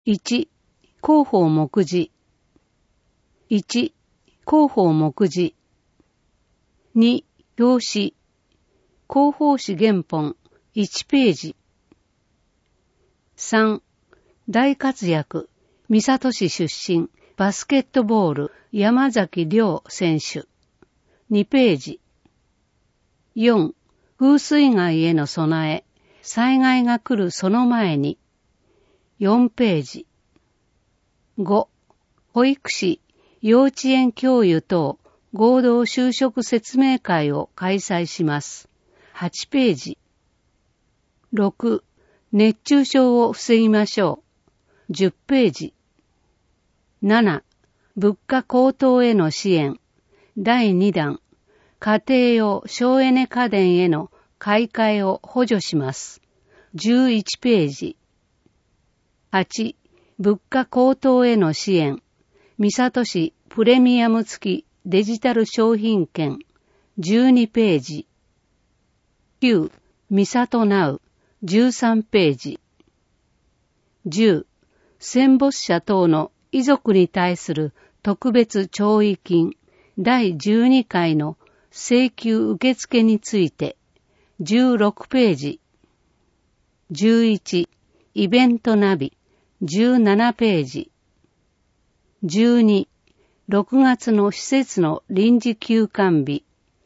1、広報目次。1、広報目次。2、表紙。広報誌原本1ページ。3、大活躍。三郷市出身、バスケットボール、山崎亮選手。2ページ。4、風水害への備え。災害が来るその前に。4ページ。5、保育士、幼稚園教諭等合同就職説明会を開催します。8ページ。6、熱中症を防ぎましょう。10ページ。7、物価高騰への支援。第2弾。家庭用省エネ家電への買い替えを補助します。11ページ。8、物価高騰への支援。三郷市プレミアム付きデジタル商品券。12ページ。9、三郷ナウ。13ページ。10、戦没者等の遺族に対する特別弔慰金第12回の請求受付について16ページ。11、イベントナビ17ページ。12、6月の施設の臨時休館日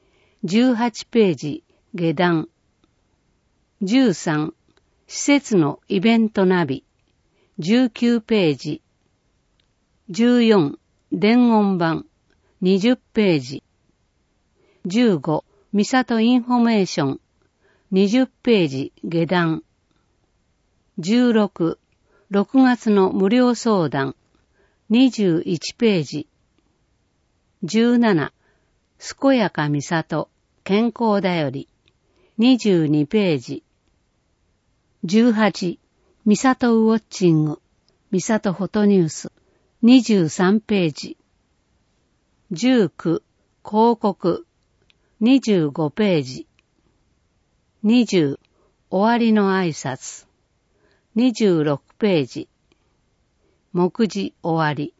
18ページ下段。13、施設のイベントナビ19ページ。14、伝言板20ページ。15、三郷インフォメーション20ページ下段。16、6月の無料相談21ページ。17、健やか三郷健康だより22ページ。18、三郷ウォッチング三郷フォトニュース23ページ。19、広告25ページ。20、終わりの挨拶26ページ。目次終わり。